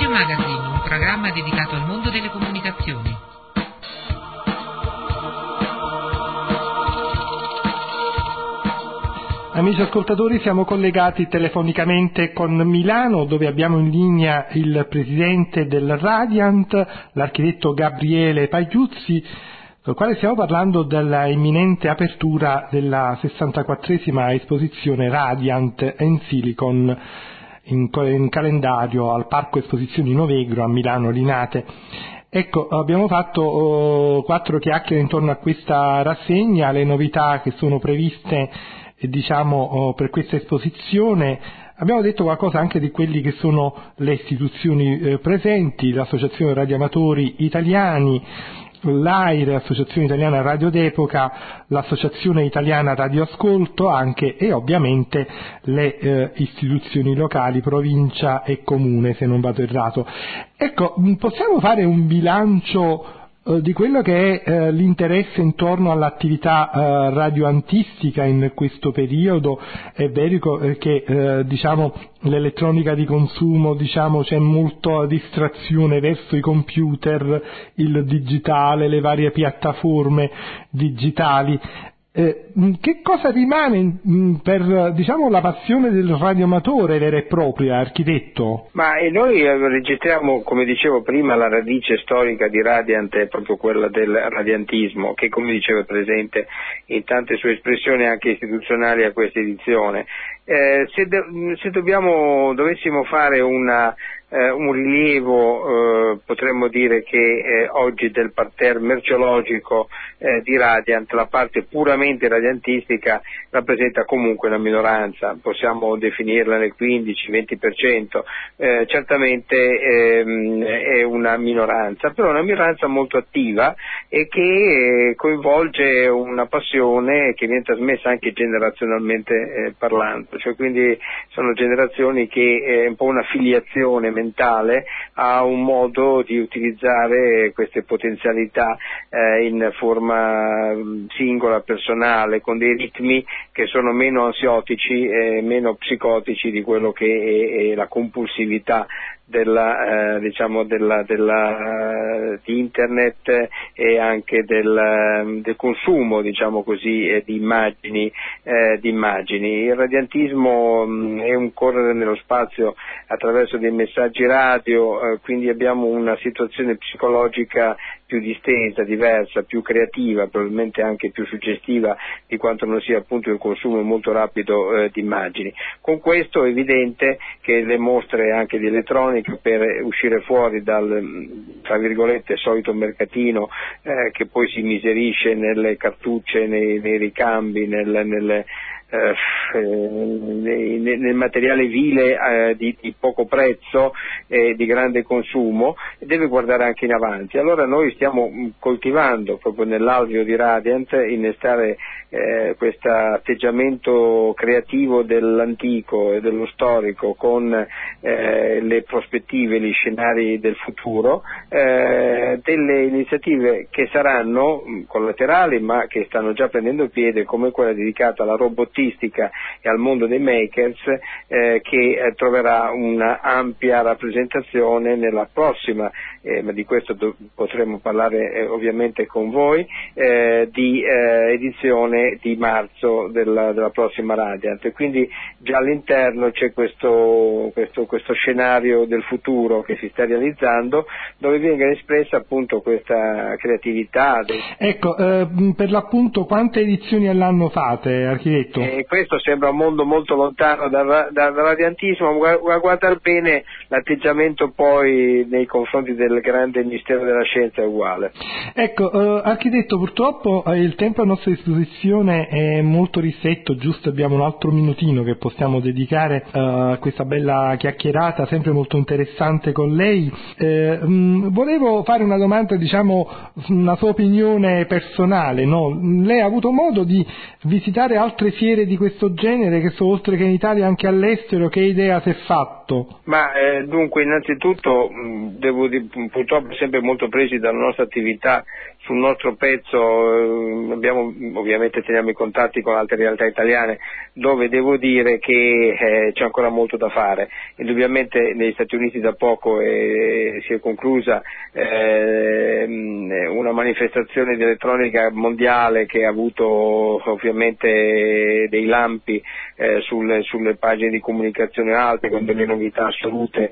Radio Magazine, un programma dedicato al mondo delle comunicazioni. Amici ascoltatori, siamo collegati telefonicamente con Milano, dove abbiamo in linea il presidente del Radiant, l'architetto Gabriele Pagliuzzi, con il quale stiamo parlando della imminente apertura della 64esima esposizione Radiant in Silicon in calendario al Parco Esposizioni Novegro a Milano Linate. Ecco, abbiamo fatto 4 chiacchiere intorno a questa rassegna, le novità che sono previste per questa esposizione. Abbiamo detto qualcosa anche di quelli che sono le istituzioni presenti, l'Associazione Radioamatori Italiani, l'AIRE, Associazione Italiana Radio d'Epoca, l'Associazione Italiana Radioascolto anche, e ovviamente le istituzioni locali, provincia e comune, se non vado errato. Ecco, possiamo fare un bilancio di quello che è l'interesse intorno all'attività radioantistica in questo periodo? È vero che l'elettronica di consumo, c'è molta distrazione verso i computer, il digitale, le varie piattaforme digitali. Che cosa rimane per la passione del radioamatore vera e propria, architetto? Ma noi registriamo, come dicevo prima, la radice storica di Radiant è proprio quella del radiantismo, che come dicevo è presente in tante sue espressioni anche istituzionali a questa edizione. Se dovessimo fare un rilievo, potremmo dire che oggi del parterre merceologico di Radiant, la parte puramente radiantistica rappresenta comunque una minoranza, possiamo definirla nel 15-20%, certamente è una minoranza, però una minoranza molto attiva e che coinvolge una passione che viene trasmessa anche generazionalmente parlando, cioè quindi sono generazioni che è un po' una filiazione mentale a un modo di utilizzare queste potenzialità in forma singola, personale, con dei ritmi che sono meno ansiotici e meno psicotici di quello che è la compulsività di internet e anche del consumo, di immagini. Il radiantismo è un correre nello spazio attraverso dei messaggi radio, quindi abbiamo una situazione psicologica più distesa, diversa, più creativa, probabilmente anche più suggestiva di quanto non sia appunto il consumo molto rapido di immagini. Con questo è evidente che le mostre anche di elettronica, per uscire fuori dal, tra virgolette, solito mercatino che poi si miserisce nelle cartucce, nei ricambi, nel materiale vile di poco prezzo e di grande consumo, deve guardare anche in avanti. Allora noi stiamo coltivando proprio nell'alveo di Radiant innestare questo atteggiamento creativo dell'antico e dello storico con le prospettive, gli scenari del futuro, delle iniziative che saranno collaterali ma che stanno già prendendo piede, come quella dedicata alla robotica e al mondo dei makers, che troverà una ampia rappresentazione nella prossima, ma di questo potremo parlare ovviamente con voi, di edizione di marzo della prossima Radiant. Quindi già all'interno c'è questo scenario del futuro che si sta realizzando, dove viene espressa appunto questa creatività. Ecco, per l'appunto quante edizioni all'anno fate, architetto? Questo sembra un mondo molto lontano dal radiantismo, a guardare bene l'atteggiamento poi nei confronti del grande mistero della scienza è uguale. Ecco, architetto, purtroppo il tempo a nostra disposizione è molto ristretto, giusto abbiamo un altro minutino che possiamo dedicare a questa bella chiacchierata, sempre molto interessante con lei. Volevo fare una domanda, una sua opinione personale, no? Lei ha avuto modo di visitare altre fiere di questo genere, che sono oltre che in Italia anche all'estero? Che idea si è fatto? Ma dunque innanzitutto purtroppo sempre molto presi dalla nostra attività sul nostro pezzo ovviamente teniamo i contatti con altre realtà italiane, dove devo dire che c'è ancora molto da fare. Indubbiamente negli Stati Uniti da poco si è conclusa una manifestazione di elettronica mondiale che ha avuto ovviamente dei lampi sulle pagine di comunicazione alte, con delle novità assolute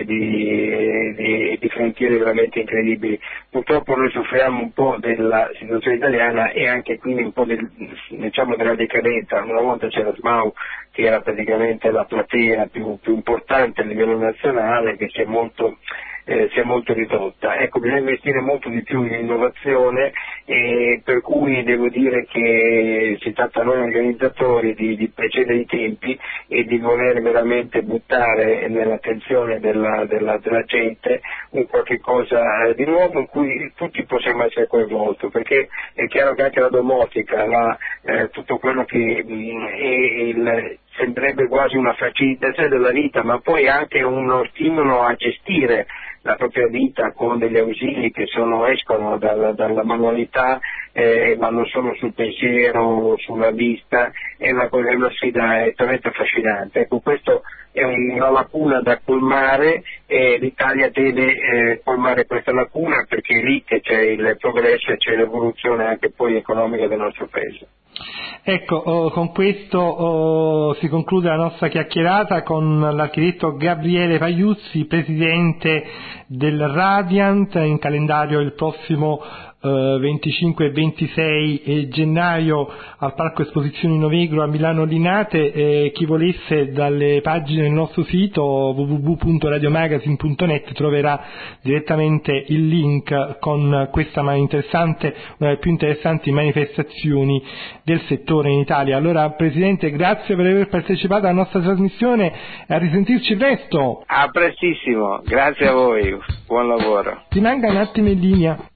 di frontiere veramente incredibili. Purtroppo noi soffriamo un po' della situazione italiana e anche quindi un po' della decadenza. Una volta c'era SMAU, che era praticamente la platea più importante a livello nazionale, che si è molto ridotta. Ecco, bisogna investire molto di più in innovazione, per cui devo dire che si tratta noi organizzatori di precedere i tempi e di voler veramente buttare nell'attenzione della gente un qualche cosa di nuovo in cui tutti possiamo essere coinvolti, perché è chiaro che anche la domotica, tutto quello che sembrerebbe quasi una facilitazione della vita, ma poi anche uno stimolo a gestire la propria vita con degli ausili che escono dalla manualità, vanno solo sul pensiero, sulla vista, è una sfida estremamente affascinante. Ecco, questo è una lacuna da colmare e l'Italia deve colmare questa lacuna, perché è lì che c'è il progresso e c'è l'evoluzione anche poi economica del nostro paese. Ecco, con questo si conclude la nostra chiacchierata con l'architetto Gabriele Pagliuzzi, presidente del Radiant, in calendario il prossimo 25 e 26 gennaio al Parco Esposizioni Novegro a Milano Linate. Chi volesse, dalle pagine del nostro sito www.radiomagazine.net troverà direttamente il link con questa una delle più interessanti manifestazioni del settore in Italia. Allora, Presidente, grazie per aver partecipato alla nostra trasmissione e a risentirci presto. A prestissimo, grazie a voi, buon lavoro. Rimanga un attimo in linea.